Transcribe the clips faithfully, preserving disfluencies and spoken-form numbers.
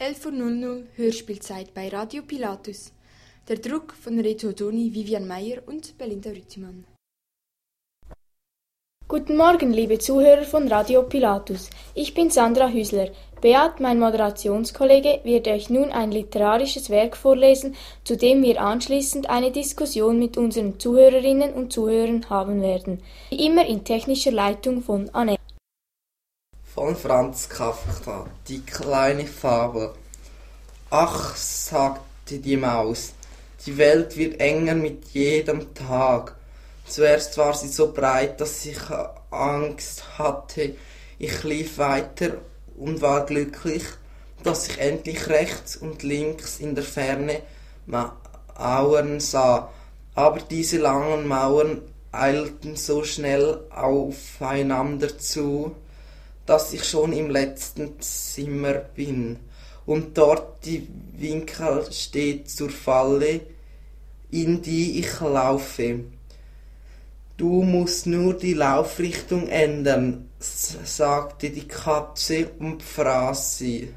elf Uhr Hörspielzeit bei Radio Pilatus. Der Druck von Reto Doni, Vivian Meier und Belinda Rüttimann. Guten Morgen, liebe Zuhörer von Radio Pilatus. Ich bin Sandra Hüsler. Beat, mein Moderationskollege, wird euch nun ein literarisches Werk vorlesen, zu dem wir anschließend eine Diskussion mit unseren Zuhörerinnen und Zuhörern haben werden. Wie immer in technischer Leitung von Annette. Von Franz Kafka, die kleine Fabel. Ach, sagte die Maus, die Welt wird enger mit jedem Tag. Zuerst war sie so breit, dass ich Angst hatte. Ich lief weiter und war glücklich, dass ich endlich rechts und links in der Ferne Mauern sah. Aber diese langen Mauern eilten so schnell aufeinander zu, dass ich schon im letzten Zimmer bin und dort die Winkel steht zur Falle, in die ich laufe. Du musst nur die Laufrichtung ändern, sagte die Katze und fraß sie.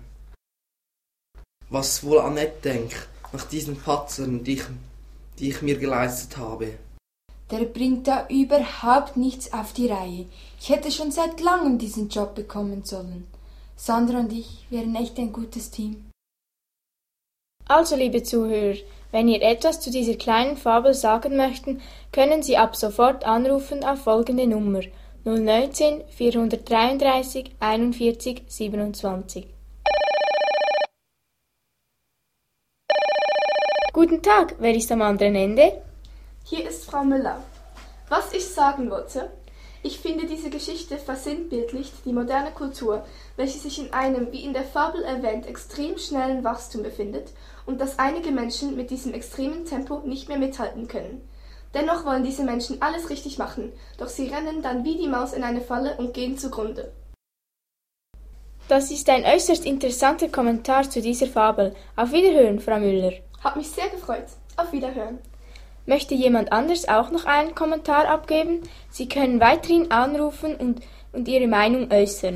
Was wohl Annette denkt, nach diesen Patzern, die ich, die ich mir geleistet habe. Der bringt da überhaupt nichts auf die Reihe. Ich hätte schon seit langem diesen Job bekommen sollen. Sandra und ich wären echt ein gutes Team. Also, liebe Zuhörer, wenn ihr etwas zu dieser kleinen Fabel sagen möchten, können Sie ab sofort anrufen auf folgende Nummer null neun vierhundertdreiunddreißig einundvierzig siebenundzwanzig. Guten Tag, wer ist am anderen Ende? Hier ist Frau Müller. Was ich sagen wollte, ich finde, diese Geschichte versinnbildlicht die moderne Kultur, welche sich in einem, wie in der Fabel erwähnt, extrem schnellen Wachstum befindet und dass einige Menschen mit diesem extremen Tempo nicht mehr mithalten können. Dennoch wollen diese Menschen alles richtig machen, doch sie rennen dann wie die Maus in eine Falle und gehen zugrunde. Das ist ein äußerst interessanter Kommentar zu dieser Fabel. Auf Wiederhören, Frau Müller. Hat mich sehr gefreut. Auf Wiederhören. Möchte jemand anders auch noch einen Kommentar abgeben? Sie können weiterhin anrufen und, und Ihre Meinung äußern.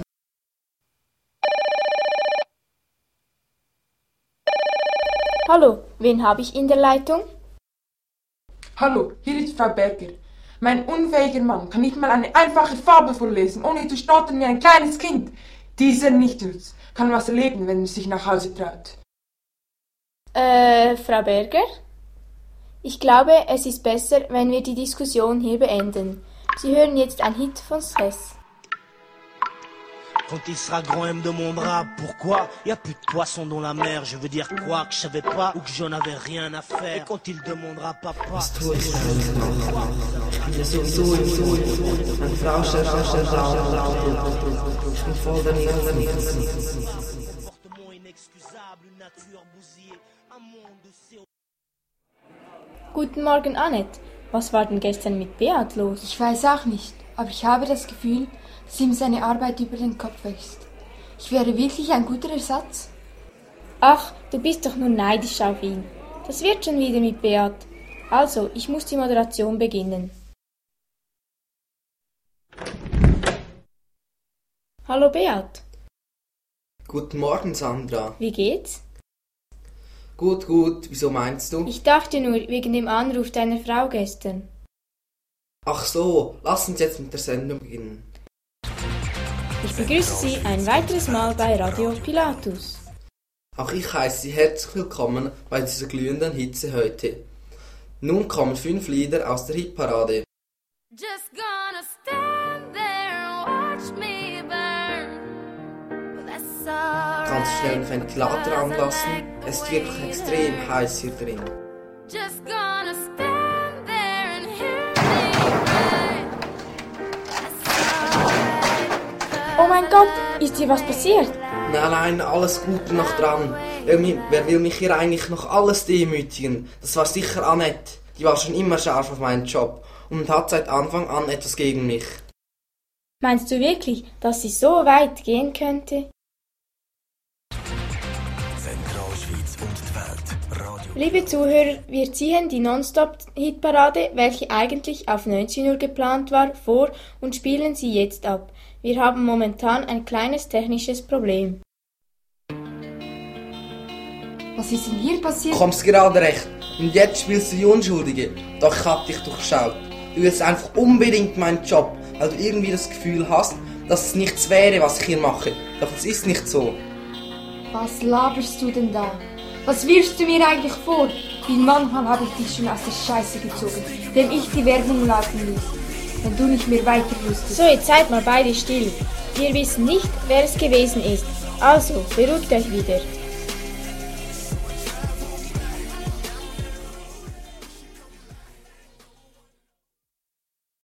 Hallo, wen habe ich in der Leitung? Hallo, hier ist Frau Berger. Mein unfähiger Mann kann nicht mal eine einfache Fabel vorlesen, ohne zu stottern wie ein kleines Kind. Dieser Nichtnutz kann was erleben, wenn er sich nach Hause traut. Äh, Frau Berger? Ich glaube, es ist besser, wenn wir die Diskussion hier beenden. Sie hören jetzt ein Hit von Stress. Quand il sera grand, elle me demandera pourquoi y a plus de poissons dans la mer. Je veux dire quoi, que je savais pas ou que j'en avais rien à faire. Et quand il demandera papa, Was tue ich eigentlich noch? Ich bin sowieso im Sohn. Meine Frau schaut, schaut, schaut, schaut. Ich bin voll daneben. Guten Morgen, Annette. Was war denn gestern mit Beat los? Ich weiß auch nicht, aber ich habe das Gefühl, dass ihm seine Arbeit über den Kopf wächst. Ich wäre wirklich ein guter Ersatz. Ach, du bist doch nur neidisch auf ihn. Das wird schon wieder mit Beat. Also, ich muss die Moderation beginnen. Hallo Beat. Guten Morgen, Sandra. Wie geht's? Gut, gut. Wieso meinst du? Ich dachte nur wegen dem Anruf deiner Frau gestern. Ach so, lass uns jetzt mit der Sendung beginnen. Ich begrüße Sie ein weiteres Mal bei Radio Pilatus. Auch ich heiße Sie herzlich willkommen bei dieser glühenden Hitze heute. Nun kommen fünf Lieder aus der Hitparade. Just gonna stand there and watch me burn. Well, that's alright. Kannst du schnell den Ventilator anlassen? Es ist wirklich extrem heiß hier drin. Just gonna stand there and hear me cry. That's alright. Oh mein Gott, ist dir was passiert? Nein, nein, alles Gute noch dran. Irgendwie, wer will mich hier eigentlich noch alles demütigen? Das war sicher Annette. Die war schon immer scharf auf meinen Job und hat seit Anfang an etwas gegen mich. Meinst du wirklich, dass sie so weit gehen könnte? Zentralschweiz und die Welt. Radio. Liebe Zuhörer, wir ziehen die Non-Stop-Hitparade, welche eigentlich auf neunzehn Uhr geplant war, vor und spielen sie jetzt ab. Wir haben momentan ein kleines technisches Problem. Was ist denn hier passiert? Kommst gerade recht. Und jetzt spielst du die Unschuldige. Doch ich hab dich durchschaut. Du willst einfach unbedingt meinen Job, weil du irgendwie das Gefühl hast, dass es nichts wäre, was ich hier mache. Doch es ist nicht so. Was laberst du denn da? Was wirfst du mir eigentlich vor? Wie manchmal habe ich dich schon aus der Scheiße gezogen, dem ich die Werbung laufen ließ. Wenn du nicht mehr weiter wüsstest. So, jetzt seid mal beide still. Wir wissen nicht, wer es gewesen ist. Also, beruhigt euch wieder.